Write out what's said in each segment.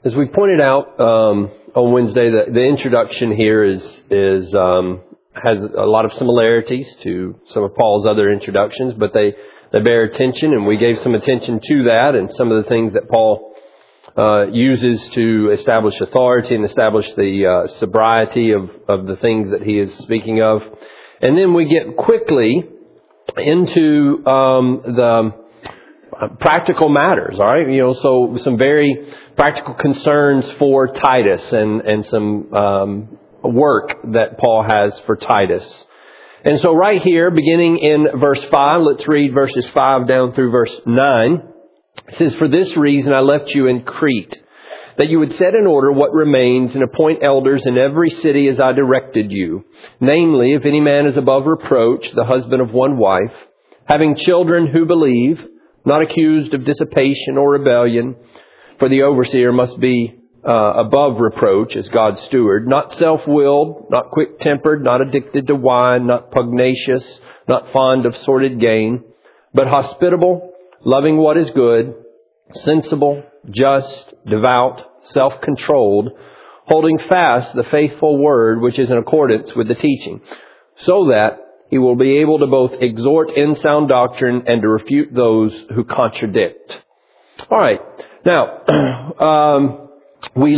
As we pointed out on Wednesday, the introduction here has a lot of similarities to some of Paul's other introductions, but they bear attention, and we gave some attention to that and some of the things that Paul uses to establish authority and establish the sobriety of the things that he is speaking of. And then we get quickly into the practical matters, all right? So some very practical concerns for Titus and some work that Paul has for Titus. And so right here, beginning in verse 5, let's read verses 5 down through verse 9. It says, "For this reason I left you in Crete, that you would set in order what remains and appoint elders in every city as I directed you. Namely, if any man is above reproach, the husband of one wife, having children who believe, not accused of dissipation or rebellion, for the overseer must be above reproach as God's steward, not self-willed, not quick-tempered, not addicted to wine, not pugnacious, not fond of sordid gain, but hospitable, loving what is good, sensible, just, devout, self-controlled, holding fast the faithful word which is in accordance with the teaching, so that he will be able to both exhort in sound doctrine and to refute those who contradict." All right. Now, we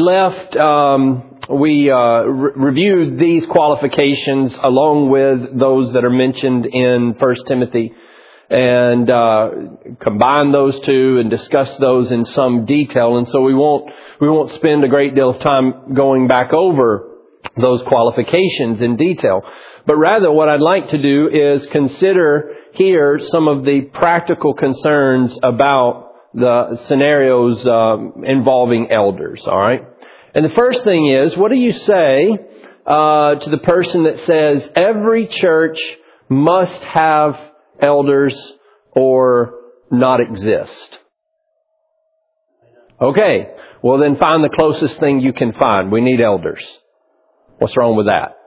reviewed these qualifications along with those that are mentioned in 1 Timothy and combine those two and discuss those in some detail. And so we won't spend a great deal of time going back over those qualifications in detail. But rather, what I'd like to do is consider here some of the practical concerns about the scenarios involving elders, all right? And the first thing is, what do you say to the person that says every church must have elders or not exist? Okay, well then find the closest thing you can find. We need elders. What's wrong with that?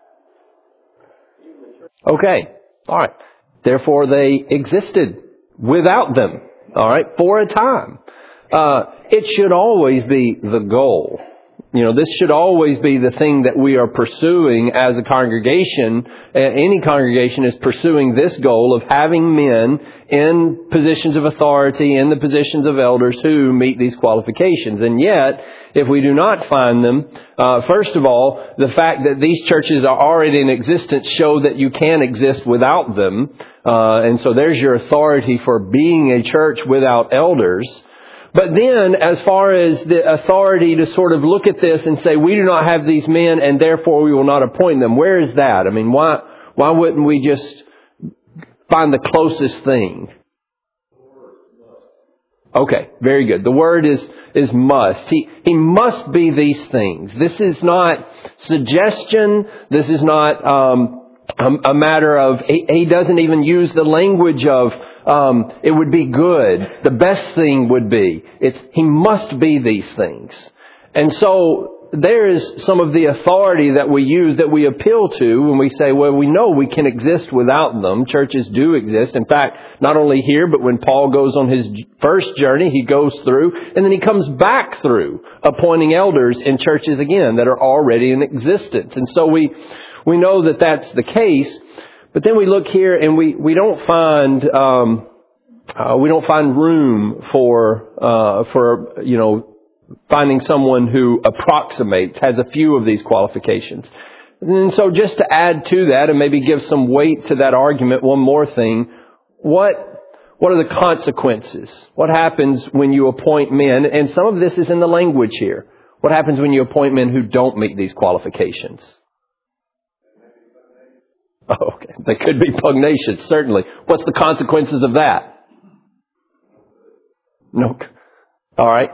Okay, all right. Therefore, they existed without them, all right, for a time. It should always be the goal. This should always be the thing that we are pursuing as a congregation. Any congregation is pursuing this goal of having men in positions of authority, in the positions of elders who meet these qualifications. And yet, if we do not find them, first of all, the fact that these churches are already in existence show that you can exist without them. And so there's your authority for being a church without elders. But then, as far as the authority to sort of look at this and say, we do not have these men and therefore we will not appoint them, where is that? I mean, why wouldn't we just find the closest thing? Okay, very good. The word is must. He must be these things. This is not suggestion. This is not a matter of, he doesn't even use the language of, it would be good. The best thing would be. He must be these things. And so there is some of the authority that we use, that we appeal to when we say, well, we know we can exist without them. Churches do exist. In fact, not only here, but when Paul goes on his first journey, he goes through and then he comes back through appointing elders in churches again that are already in existence. And so we know that that's the case. But then we look here and we don't find room for finding someone who approximates, has a few of these qualifications. And so just to add to that and maybe give some weight to that argument, one more thing. What are the consequences? What happens when you appoint men? And some of this is in the language here. What happens when you appoint men who don't meet these qualifications? Oh, okay. They could be pugnacious, certainly. What's the consequences of that? No. All right.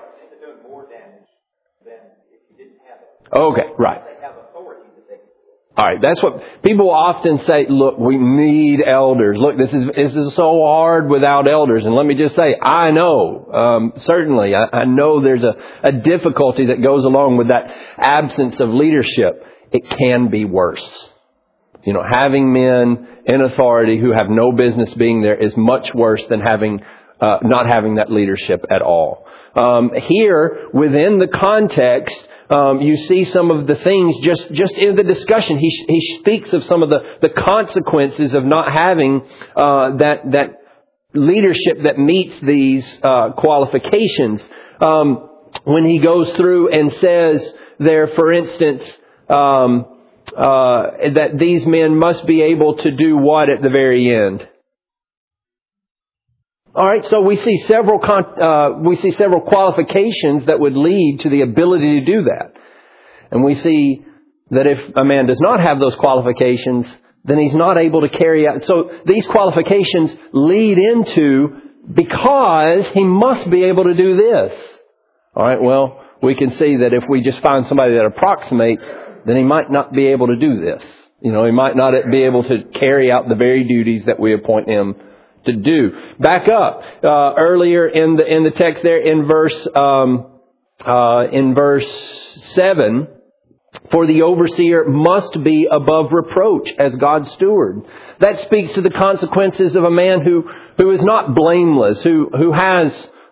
Okay, right. All right, that's what people often say. Look, we need elders. Look, this is so hard without elders. And let me just say, I know, certainly, I know there's a difficulty that goes along with that absence of leadership. It can be worse. Having men in authority who have no business being there is much worse than having not having that leadership at all. Here, within the context, you see some of the things just in the discussion. He speaks of some of the consequences of not having that leadership that meets these qualifications. When he goes through and says there, for instance, that these men must be able to do what at the very end? All right, so we see several qualifications that would lead to the ability to do that. And we see that if a man does not have those qualifications, then he's not able to carry out. So these qualifications lead into, because he must be able to do this. All right, well, we can see that if we just find somebody that approximates, then he might not be able to do this. He might not be able to carry out the very duties that we appoint him to do. Back up earlier in the text there in verse 7, for the overseer must be above reproach as God's steward. That speaks to the consequences of a man who is not blameless, who has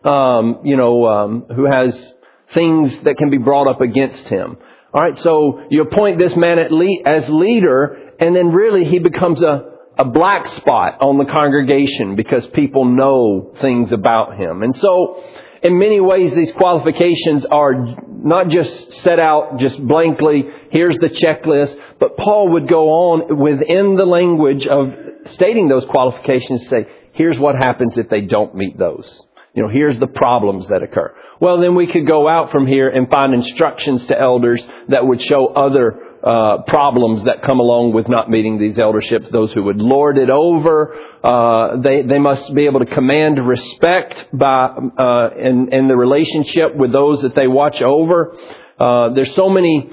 things that can be brought up against him. All right, so you appoint this man as leader, and then really he becomes a black spot on the congregation because people know things about him. And so, in many ways, these qualifications are not just set out just blankly, here's the checklist, but Paul would go on within the language of stating those qualifications, say, here's what happens if they don't meet those. Here's the problems that occur. Well, then we could go out from here and find instructions to elders that would show other problems that come along with not meeting these elderships. Those who would lord it over, they must be able to command respect in the relationship with those that they watch over. There's so many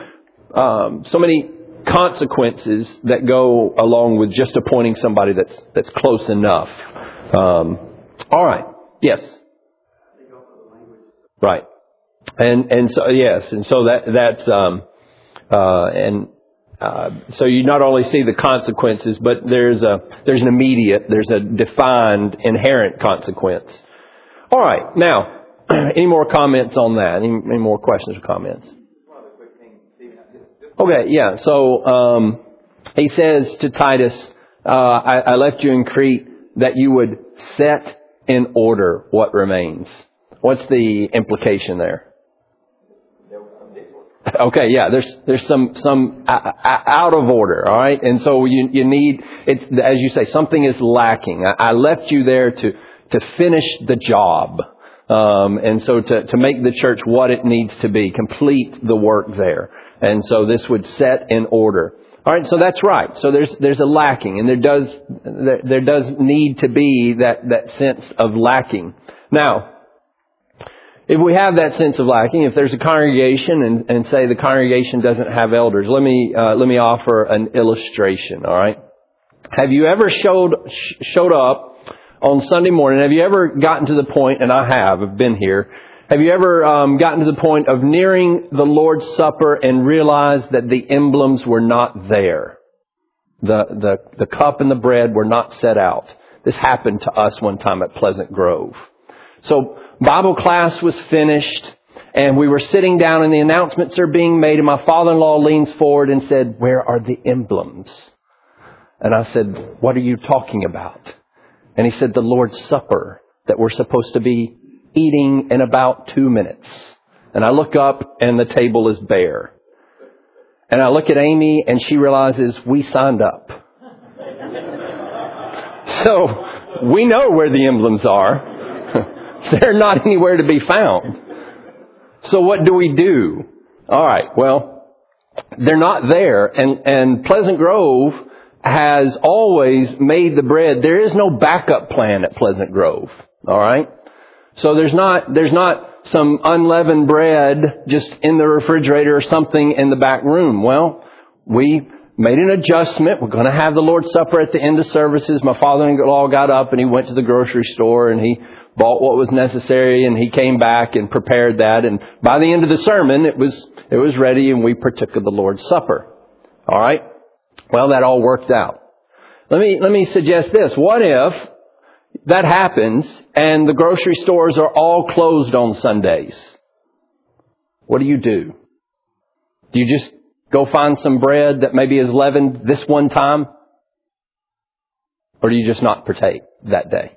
consequences that go along with just appointing somebody that's close enough. All right. Yes. Right. And so yes, and so that's so you not only see the consequences, but there's a defined inherent consequence. All right. Now, any more comments on that? Any more questions or comments? Okay. Yeah. So he says to Titus, I left you in Crete that you would set in order what remains. What's the implication there? Okay, yeah, there's some out of order, all right? And so you need, as you say, something is lacking. I left you there to finish the job. And so to make the church what it needs to be, complete the work there. And so this would set in order. All right, so that's right. So there's a lacking, and there does need to be that sense of lacking. Now, if we have that sense of lacking, if there's a congregation and say the congregation doesn't have elders, let me offer an illustration. All right, have you ever showed up on Sunday morning? Have you ever gotten to the point? And I've been here. Have you ever gotten to the point of nearing the Lord's Supper and realized that the emblems were not there? The cup and the bread were not set out. This happened to us one time at Pleasant Grove. So Bible class was finished, and we were sitting down, and the announcements are being made, and my father-in-law leans forward and said, "Where are the emblems?" And I said, "What are you talking about?" And he said, "The Lord's Supper that we're supposed to be eating in about 2 minutes." And I look up, and the table is bare. And I look at Amy, and she realizes we signed up. So we know where the emblems are. They're not anywhere to be found. So what do we do? All right, well, they're not there. And Pleasant Grove has always made the bread. There is no backup plan at Pleasant Grove. All right? So there's not some unleavened bread just in the refrigerator or something in the back room. Well, we made an adjustment. We're going to have the Lord's Supper at the end of services. My father-in-law got up and he went to the grocery store and he bought what was necessary, and he came back and prepared that. And by the end of the sermon, it was ready, and we partook of the Lord's Supper. All right? Well, that all worked out. Let me suggest this. What if that happens and the grocery stores are all closed on Sundays. What do? Do you just go find some bread that maybe is leavened this one time? Or do you just not partake that day?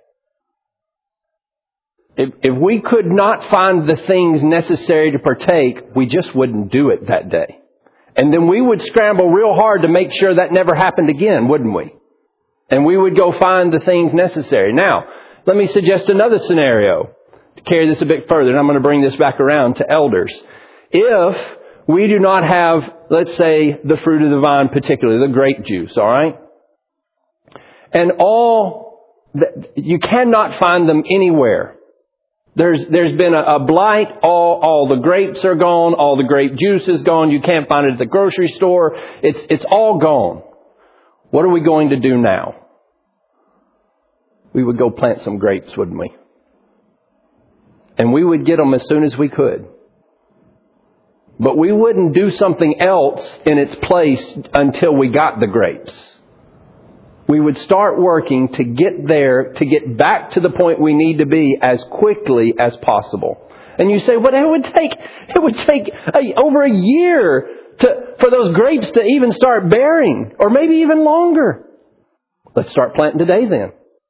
If we could not find the things necessary to partake, we just wouldn't do it that day. And then we would scramble real hard to make sure that never happened again, wouldn't we? And we would go find the things necessary. Now, let me suggest another scenario to carry this a bit further, and I'm going to bring this back around to elders. If we do not have, let's say, the fruit of the vine, particularly the grape juice, all right? And you cannot find them anywhere. There's been a blight. All the grapes are gone. All the grape juice is gone. You can't find it at the grocery store. It's all gone. What are we going to do now? We would go plant some grapes, wouldn't we? And we would get them as soon as we could. But we wouldn't do something else in its place until we got the grapes. We would start working to get there, to get back to the point we need to be as quickly as possible. And you say, well, it would take over a year for those grapes to even start bearing, or maybe even longer. Let's start planting today then.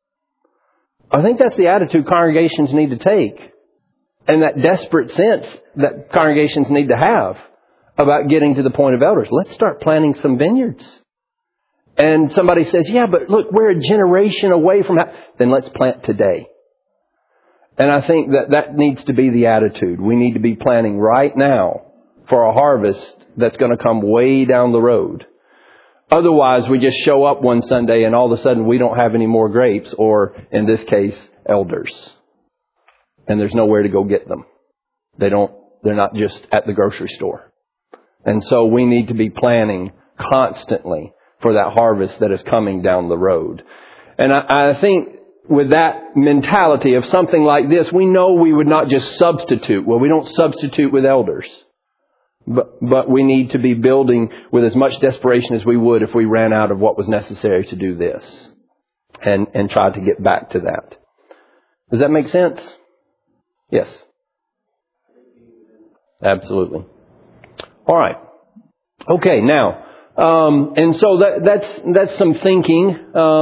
I think that's the attitude congregations need to take, and that desperate sense that congregations need to have about getting to the point of elders. Let's start planting some vineyards. And somebody says, yeah, but look, we're a generation away from that. Then let's plant today. And I think that needs to be the attitude. We need to be planting right now for a harvest that's going to come way down the road. Otherwise, we just show up one Sunday and all of a sudden we don't have any more grapes, or in this case, elders. And there's nowhere to go get them. They're not just at the grocery store. And so we need to be planning constantly for that harvest that is coming down the road. And I think with that mentality of something like this, we know we would not just substitute. Well, we don't substitute with elders. But we need to be building with as much desperation as we would if we ran out of what was necessary to do this. And try to get back to that. Does that make sense? Yes. Absolutely. All right. Okay, now, and so that's some thinking,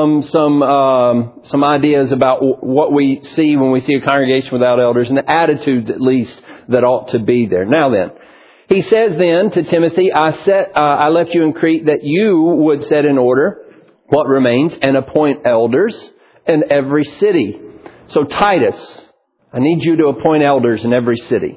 some ideas about what we see when we see a congregation without elders, and the attitudes at least that ought to be there. Now then, he says then to Timothy, I left you in Crete that you would set in order what remains and appoint elders in every city. So Titus, I need you to appoint elders in every city.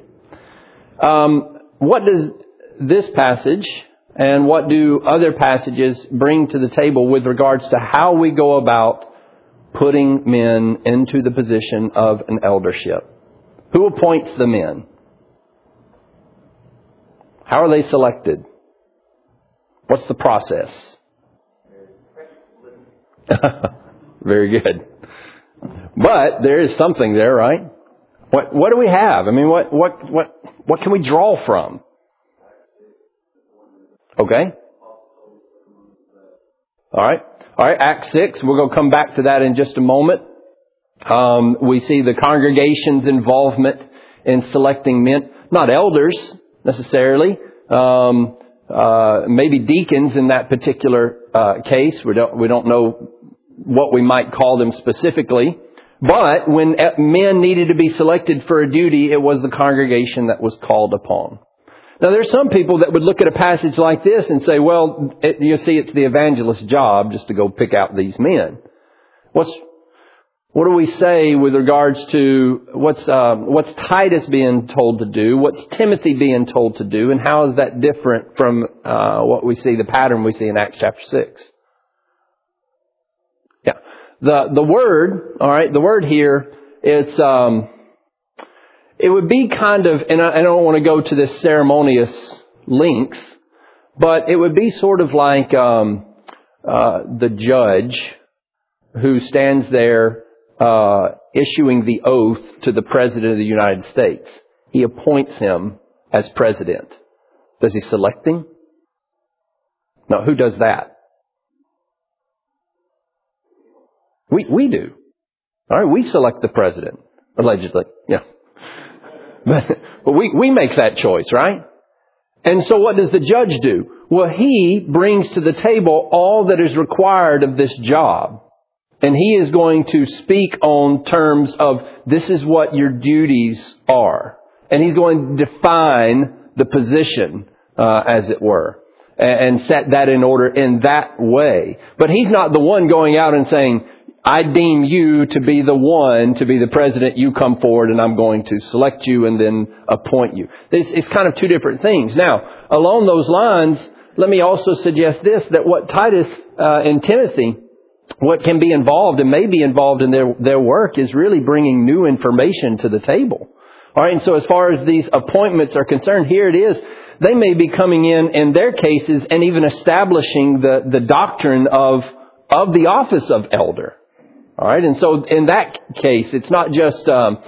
What does this passage and what do other passages bring to the table with regards to how we go about putting men into the position of an eldership? Who appoints the men? How are they selected? What's the process? Very good. But there is something there, right? What do we have? I mean, what can we draw from? Okay. All right. Acts 6. We're going to come back to that in just a moment. We see the congregation's involvement in selecting men, not elders necessarily. Maybe deacons in that particular case. We don't know what we might call them specifically. But when men needed to be selected for a duty, it was the congregation that was called upon. Now, there's some people that would look at a passage like this and say, well, you see, it's the evangelist's job just to go pick out these men. What do we say with regards to what's Titus being told to do? What's Timothy being told to do? And how is that different from what we see, the pattern we see in Acts chapter 6? Yeah. The word, all right, the word here, it would be kind of, and I don't want to go to this ceremonious length, but it would be sort of like the judge who stands there issuing the oath to the President of the United States. He appoints him as president. Does he select him? No, who does that? We do. All right, we select the president, allegedly. Yeah. But we make that choice, right? And so what does the judge do? Well, he brings to the table all that is required of this job. And he is going to speak on terms of this is what your duties are. And he's going to define the position, as it were, and set that in order in that way. But he's not the one going out and saying, I deem you to be the one, to be the president. You come forward and I'm going to select you and then appoint you. It's kind of two different things. Now, along those lines, let me also suggest this, that what Titus and Timothy, what can be involved and may be involved in their work is really bringing new information to the table. All right, and so as far as these appointments are concerned, here it is. They may be coming in their cases and even establishing the doctrine of the office of elder. All right, and so in that case, it's not just,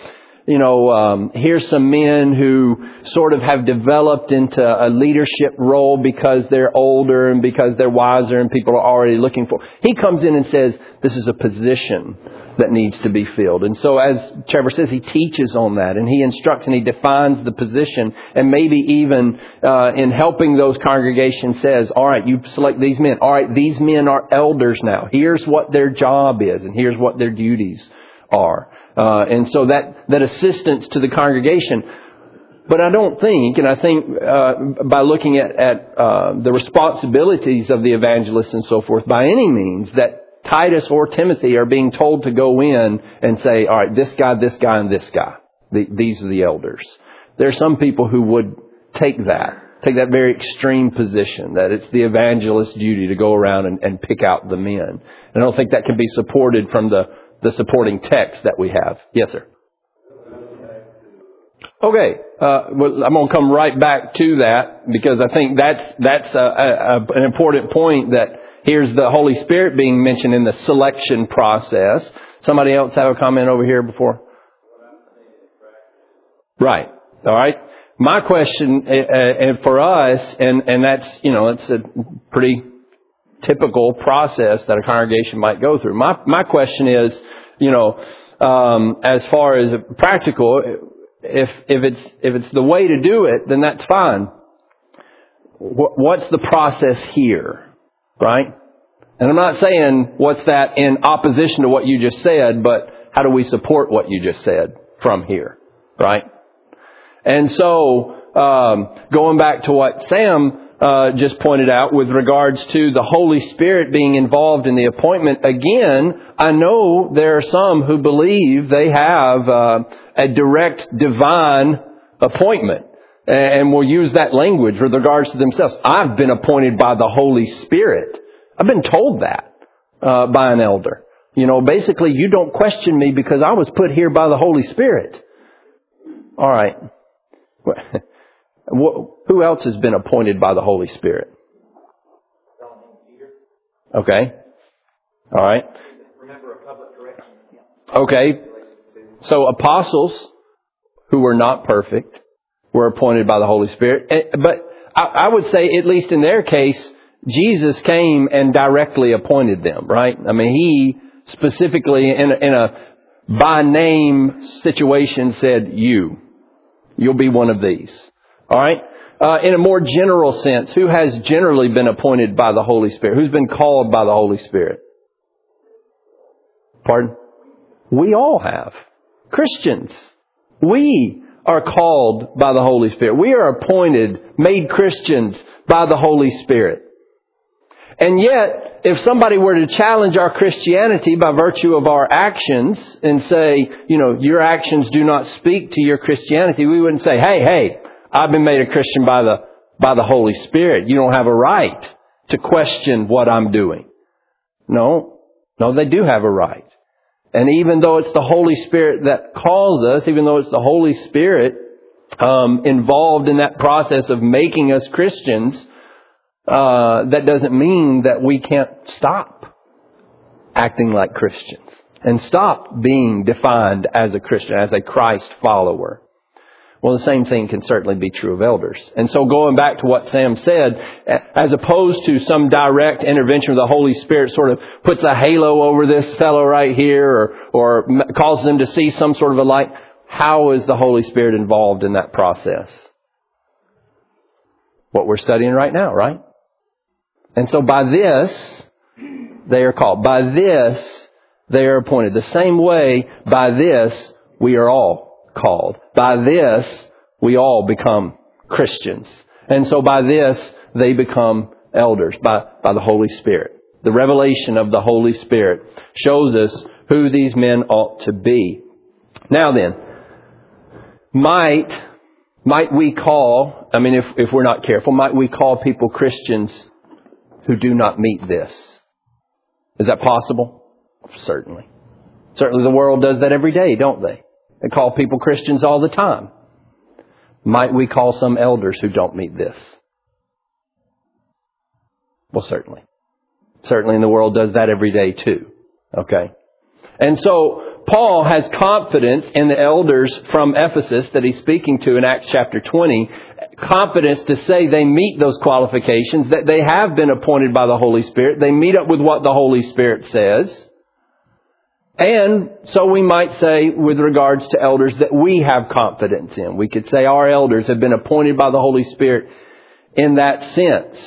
here's some men who sort of have developed into a leadership role because they're older and because they're wiser and people are already looking for. He comes in and says, this is a position that needs to be filled. And so as Trevor says, he teaches on that and he instructs and he defines the position and maybe even in helping those congregations says, all right, you select these men. All right, these men are elders now. Here's what their job is and here's what their duties are. And so that assistance to the congregation. But I don't think, and I think by looking at the responsibilities of the evangelists and so forth, by any means, that Titus or Timothy are being told to go in and say, all right, this guy, and this guy. These are the elders. There are some people who would take that very extreme position, that it's the evangelist's duty to go around and pick out the men. And I don't think that can be supported from the supporting text that we have. Yes, sir. Okay, well, I'm going to come right back to that because I think that's an important point, that here's the Holy Spirit being mentioned in the selection process. Somebody else have a comment over here before? Right. All right. My question for us, and that's, it's a pretty typical process that a congregation might go through. My question is, as far as practical, if it's the way to do it, then that's fine. What's the process here, right? And I'm not saying what's that in opposition to what you just said, but how do we support what you just said from here, right? And so, going back to what Sam just pointed out with regards to the Holy Spirit being involved in the appointment, again, I know there are some who believe they have a direct divine appointment. And will use that language with regards to themselves. I've been appointed by the Holy Spirit. I've been told that by an elder. Basically, you don't question me because I was put here by the Holy Spirit. All right. Who else has been appointed by the Holy Spirit? Okay. All right. Remember a public correction. Okay. So apostles who were not perfect were appointed by the Holy Spirit. But I would say, at least in their case, Jesus came and directly appointed them, right? I mean, He specifically in a by name situation said, you'll be one of these. All right. In a more general sense, who has generally been appointed by the Holy Spirit? Who's been called by the Holy Spirit? Pardon? We all have. Christians. We are called by the Holy Spirit. We are appointed, made Christians by the Holy Spirit. And yet, if somebody were to challenge our Christianity by virtue of our actions and say, your actions do not speak to your Christianity, we wouldn't say, hey, I've been made a Christian by the Holy Spirit. You don't have a right to question what I'm doing. No, they do have a right. And even though it's the Holy Spirit that calls us, even though it's the Holy Spirit involved in that process of making us Christians, that doesn't mean that we can't stop acting like Christians and stop being defined as a Christian, as a Christ follower. Well, the same thing can certainly be true of elders. And so going back to what Sam said, as opposed to some direct intervention of the Holy Spirit sort of puts a halo over this fellow right here or causes them to see some sort of a light, how is the Holy Spirit involved in that process? What we're studying right now, right? And so by this, they are called. By this, they are appointed. The same way, by this, we are all called. By this, we all become Christians. And so by this, they become elders by the Holy Spirit. The revelation of the Holy Spirit shows us who these men ought to be. Now then, might we call, if we're not careful, might we call people Christians who do not meet this? Is that possible? Certainly. Certainly the world does that every day, don't they? They call people Christians all the time. Might we call some elders who don't meet this? Well, certainly. Certainly the world does that every day too. Okay. And so Paul has confidence in the elders from Ephesus that he's speaking to in Acts chapter 20. Confidence to say they meet those qualifications, that they have been appointed by the Holy Spirit. They meet up with what the Holy Spirit says. And so we might say with regards to elders that we have confidence in. We could say our elders have been appointed by the Holy Spirit in that sense.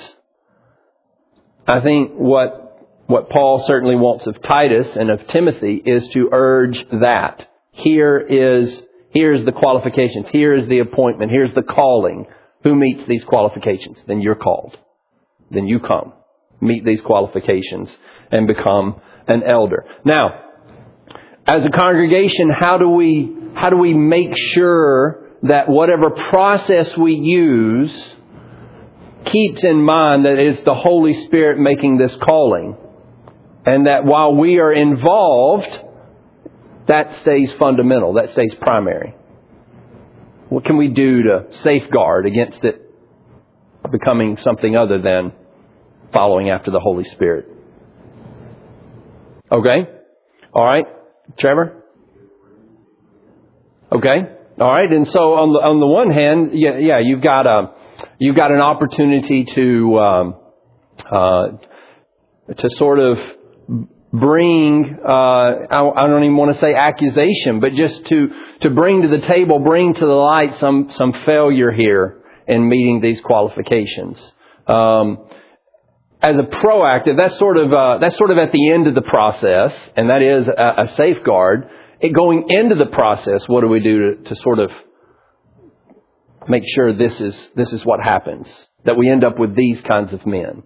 I think what Paul certainly wants of Titus and of Timothy is to urge that. Here's the qualifications. Here is the appointment. Here's the calling. Who meets these qualifications? Then you're called. Then you come. Meet these qualifications and become an elder. Now, as a congregation, how do we make sure that whatever process we use keeps in mind that it's the Holy Spirit making this calling, and that while we are involved, that stays fundamental, that stays primary? What can we do to safeguard against it becoming something other than following after the Holy Spirit? Okay? All right. Trevor? Okay. All right. And so on the one hand, you've got an opportunity to sort of bring, I don't even want to say accusation, but just to bring to the table, bring to the light some failure here in meeting these qualifications. As a proactive, that's sort of at the end of the process, and that is a safeguard. Going into the process, what do we do to sort of make sure this is what happens, that we end up with these kinds of men?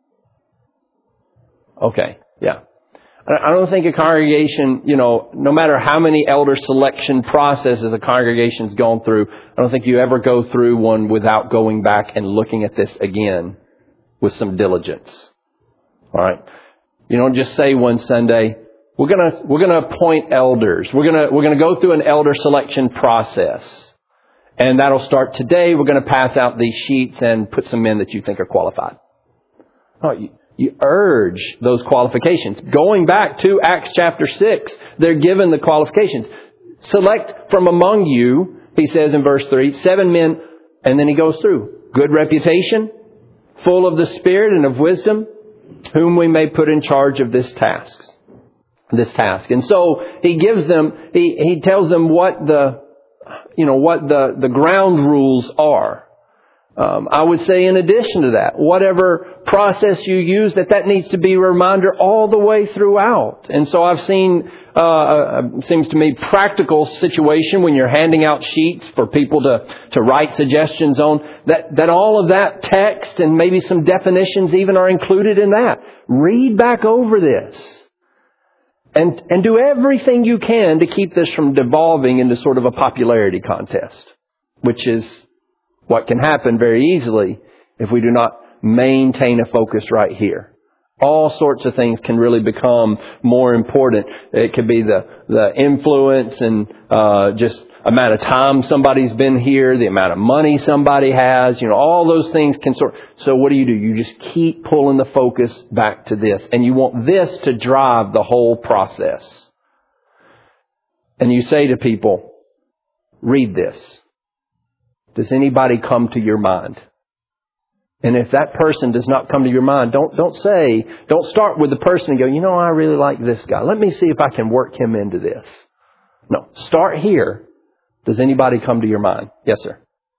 Okay, yeah. I don't think a congregation, no matter how many elder selection processes a congregation's gone through, I don't think you ever go through one without going back and looking at this again with some diligence. All right. You don't just say one Sunday, we're gonna appoint elders. We're gonna go through an elder selection process. And that'll start today. We're gonna pass out these sheets and put some men that you think are qualified. Oh, you urge those qualifications. Going back to Acts chapter 6, they're given the qualifications. Select from among you, he says in verse 3, 7 men, and then he goes through. Good reputation, full of the Spirit and of wisdom, whom we may put in charge of this task. And so he gives them, he tells them what the ground rules are. I would say in addition to that, whatever process you use, that needs to be a reminder all the way throughout. And so I've seen, seems to me, practical situation when you're handing out sheets for people to write suggestions on, that all of that text and maybe some definitions even are included in that. Read back over this. And do everything you can to keep this from devolving into sort of a popularity contest, which is what can happen very easily if we do not maintain a focus right here. All sorts of things can really become more important. It could be the influence and just amount of time somebody's been here, the amount of money somebody has, all those things can So what do? You just keep pulling the focus back to this. And you want this to drive the whole process. And you say to people, read this. Does anybody come to your mind? And if that person does not come to your mind, don't start with the person and go, I really like this guy. Let me see if I can work him into this. No, start here. Does anybody come to your mind? Yes, sir.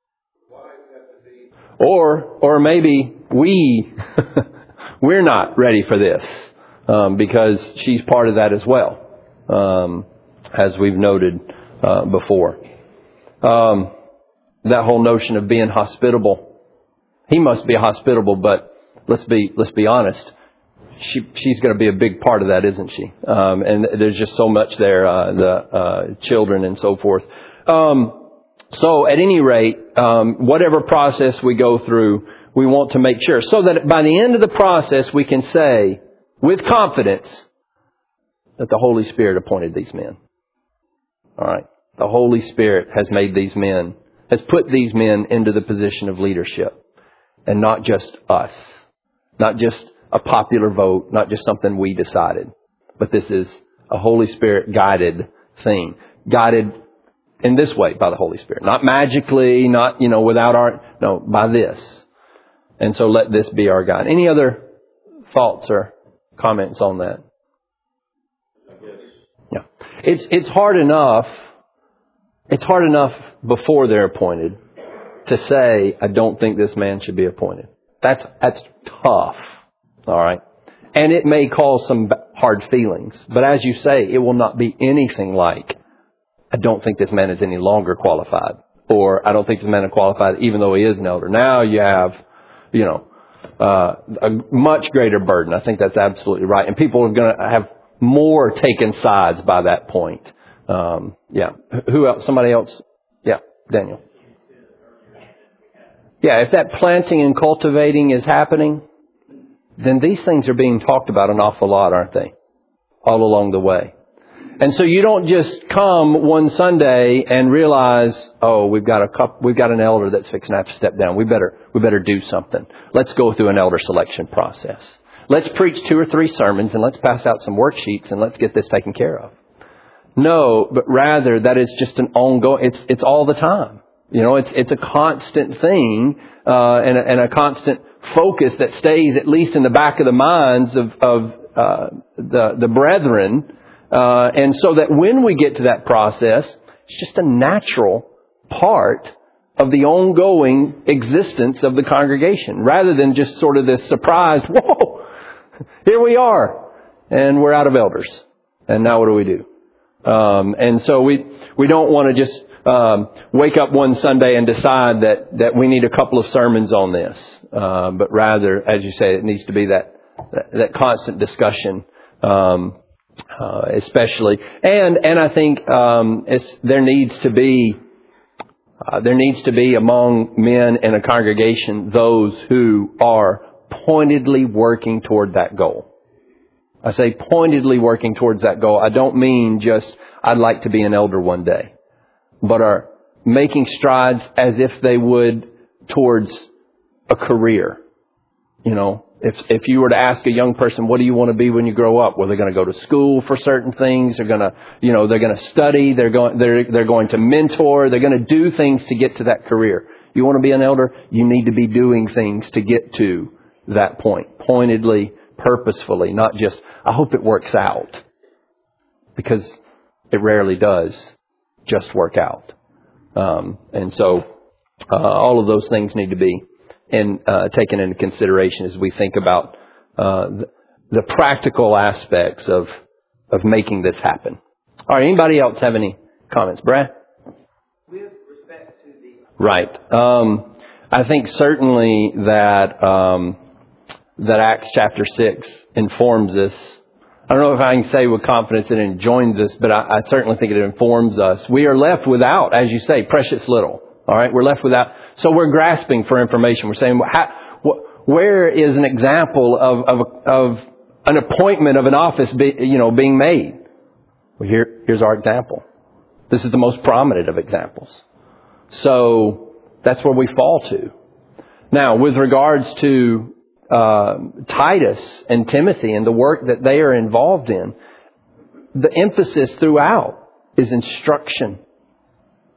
Or maybe we're not ready for this because she's part of that as well, as we've noted before. That whole notion of being hospitable. He must be hospitable, but let's be honest. She's going to be a big part of that, isn't she? And there's just so much there, the children and so forth. So at any rate, whatever process we go through, we want to make sure so that by the end of the process, we can say with confidence that the Holy Spirit appointed these men. All right. The Holy Spirit has made these men, has put these men into the position of leadership. And not just us. Not just a popular vote. Not just something we decided. But this is a Holy Spirit guided thing. Guided in this way by the Holy Spirit. Not magically, not, by this. And so let this be our guide. Any other thoughts or comments on that? Yeah. It's hard enough. It's hard enough before they're appointed to say, I don't think this man should be appointed. That's tough. All right. And it may cause some hard feelings. But as you say, it will not be anything like, I don't think this man is any longer qualified. Or I don't think this man is qualified even though he is an elder. Now you have, a much greater burden. I think that's absolutely right. And people are going to have more taken sides by that point. Who else? Somebody else? Yeah, Daniel. Yeah, if that planting and cultivating is happening, then these things are being talked about an awful lot, aren't they? All along the way. And so you don't just come one Sunday and realize, we've got an elder that's fixing to have to step down. We better do something. Let's go through an elder selection process. Let's preach 2 or 3 sermons and let's pass out some worksheets and let's get this taken care of. No, but rather that is just an ongoing, it's all the time. It's a constant thing, and a constant focus that stays at least in the back of the minds of the brethren. And so that when we get to that process, it's just a natural part of the ongoing existence of the congregation, rather than just sort of this surprise, whoa, here we are, and we're out of elders. And now what do we do? And so we don't want to just wake up one Sunday and decide that we need a couple of sermons on this. But rather, as you say, it needs to be that constant discussion, especially. And I think there needs to be among men in a congregation those who are pointedly working toward that goal. I say pointedly working towards that goal. I don't mean just, I'd like to be an elder one day, but are making strides as if they would towards a career. If you were to ask a young person, what do you want to be when you grow up? Well, they're going to go to school for certain things. They're going to study. They're going to mentor. They're going to do things to get to that career. You want to be an elder? You need to be doing things to get to that point. Pointedly, purposefully, not just, I hope it works out. Because it rarely does just work out. And so, all of those things need to be taken into consideration as we think about the practical aspects of making this happen. All right, anybody else have any comments? Brad? With respect to the... Right. I think certainly that Acts chapter 6 informs us. I don't know if I can say with confidence that it enjoins us, but I certainly think it informs us. We are left without, as you say, precious little. All right, we're left without. So we're grasping for information. We're saying, where is an example of an appointment of an office being made? Well, here's our example. This is the most prominent of examples. So that's where we fall to. Now, with regards to Titus and Timothy and the work that they are involved in, the emphasis throughout is instruction.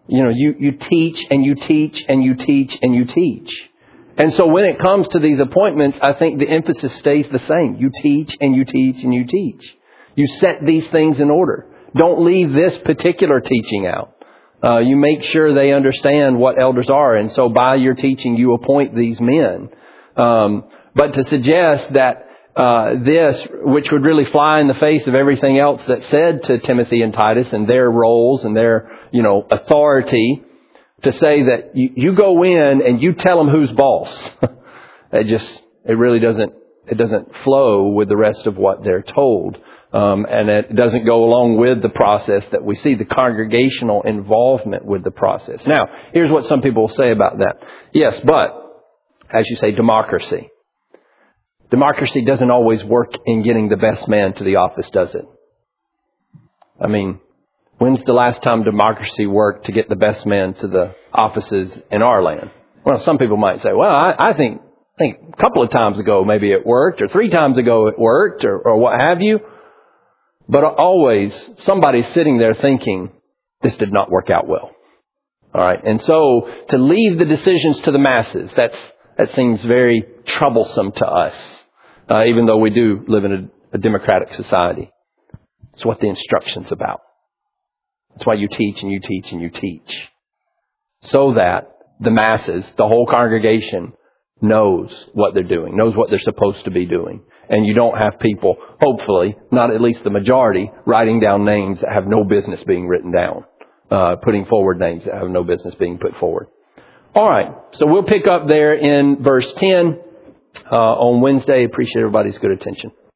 You teach and you teach and you teach and you teach. And so when it comes to these appointments, I think the emphasis stays the same. You teach and you teach and you teach. You set these things in order. Don't leave this particular teaching out. You make sure they understand what elders are. And so by your teaching, you appoint these men. But to suggest that this, which would really fly in the face of everything else that's said to Timothy and Titus and their roles and their, authority, to say that you go in and you tell them who's boss. It really doesn't flow with the rest of what they're told. And it doesn't go along with the process that we see, the congregational involvement with the process. Now, here's what some people will say about that. Yes, but, as you say, democracy. Democracy doesn't always work in getting the best man to the office, does it? I mean, when's the last time democracy worked to get the best man to the offices in our land? Well, some people might say, well, I think a couple of times ago maybe it worked, or 3 times ago it worked, or what have you. But always somebody's sitting there thinking, this did not work out well. All right. And so to leave the decisions to the masses, that seems very troublesome to us, even though we do live in a democratic society. It's what the instruction's about. That's why you teach and you teach and you teach. So that the masses, the whole congregation, knows what they're doing, knows what they're supposed to be doing. And you don't have people, hopefully, not at least the majority, writing down names that have no business being written down. Putting forward names that have no business being put forward. All right. So we'll pick up there in verse 10 on Wednesday. Appreciate everybody's good attention.